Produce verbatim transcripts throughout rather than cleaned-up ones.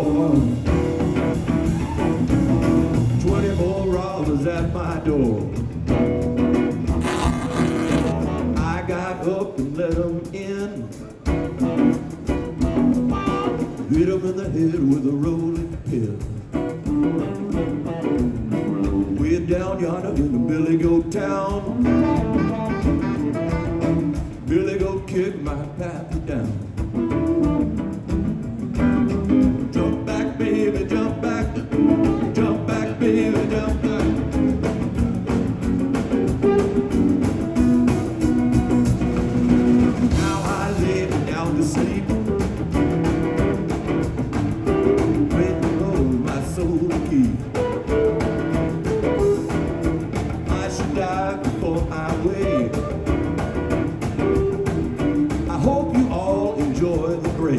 more. Twenty-four robbers at my door. I got up and let them in. Hit them in the head with a rolling pin. Way down yonder in the Billy Goat town. Billy Goat kicked my pappy down. Jump back, baby, jump back. Jump back, baby, jump back. Now I lay me down to sleep. Waiting for my soul to keep. I should die before I wake. I hope you all enjoy the break.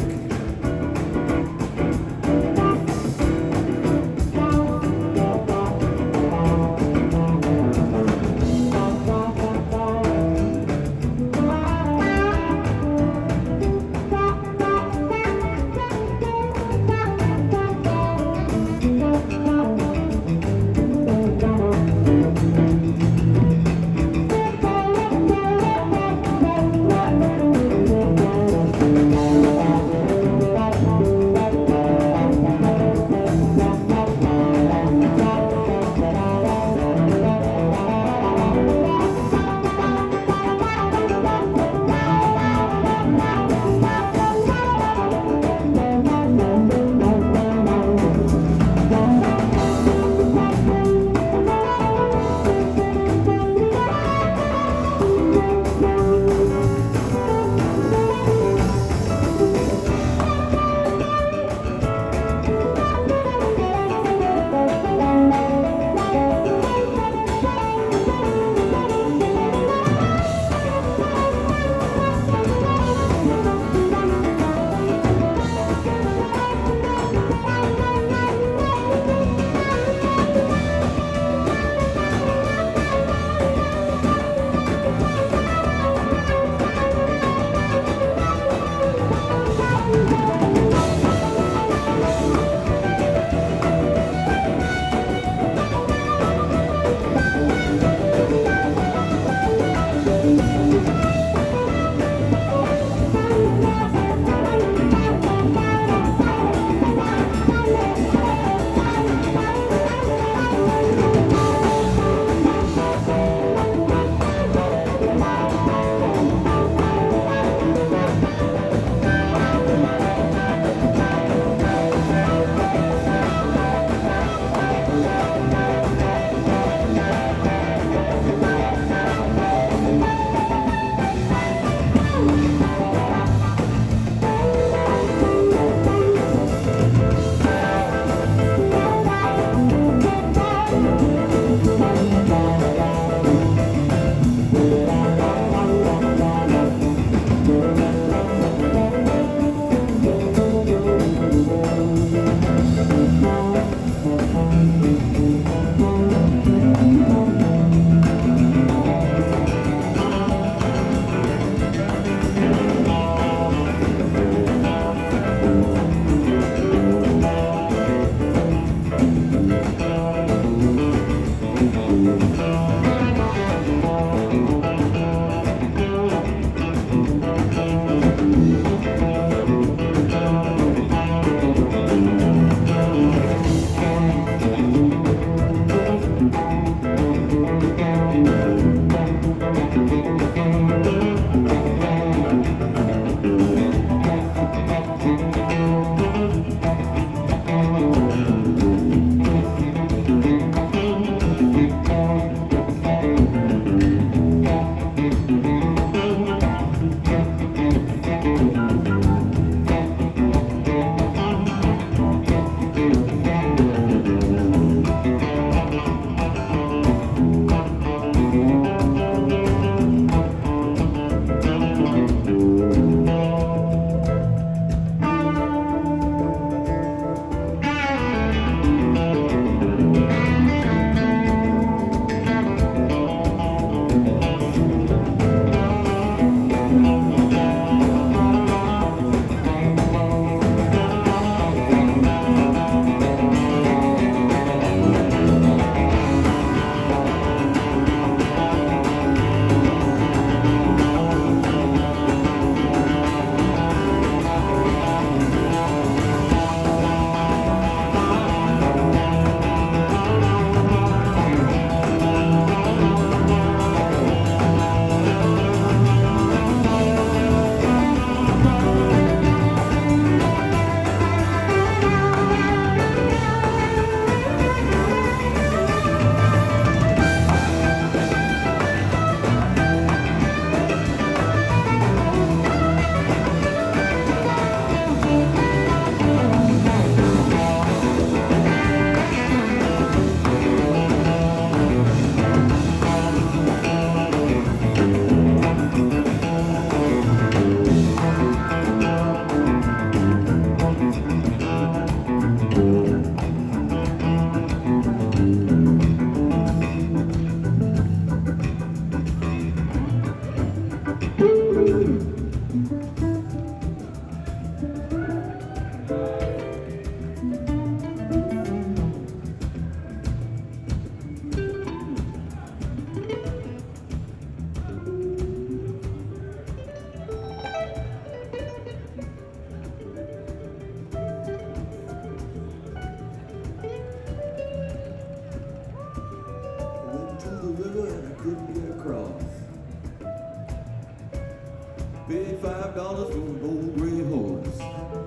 dollars for an old gray horse.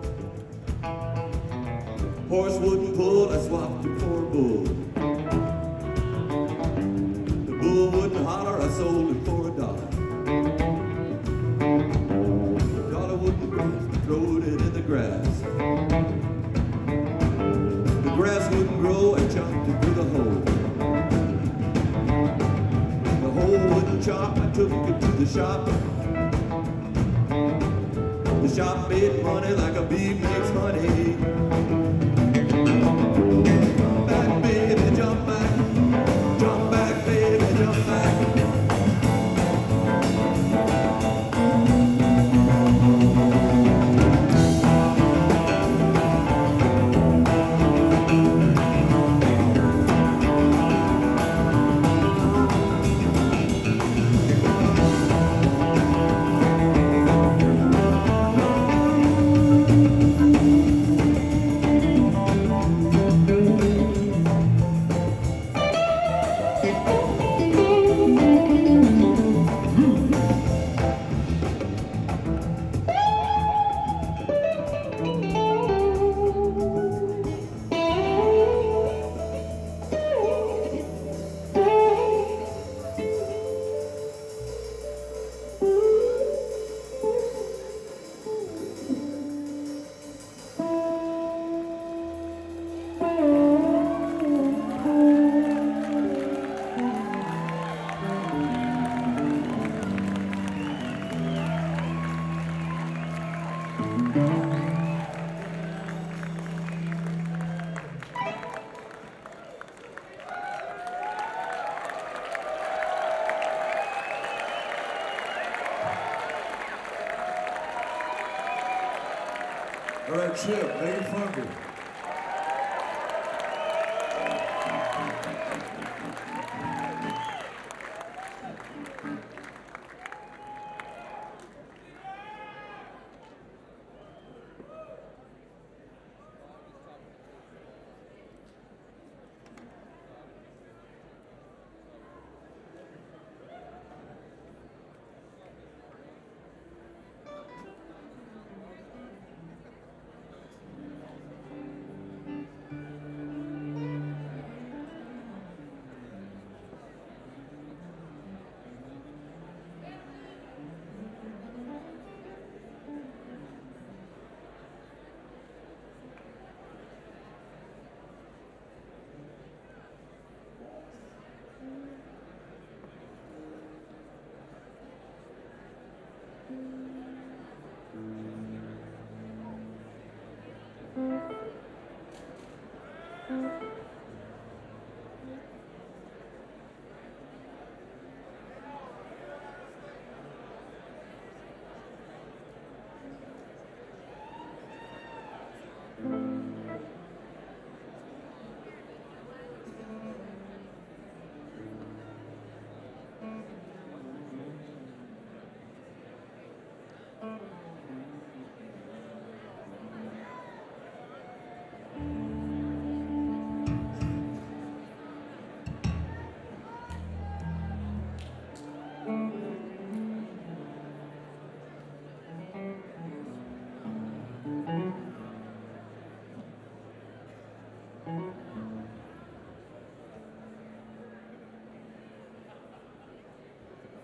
Horse wouldn't pull, I swapped him for a bull. The bull wouldn't holler, I sold him for a dollar. The dollar wouldn't grow, I throwed it in the grass. The grass wouldn't grow, I chopped it with a hoe. The hoe wouldn't chop, I took it to the shop. The shop made money like a bee makes honey. Jump back, baby, jump back. Jump back, baby, jump back. All right, Chip, make it funky. Thank you.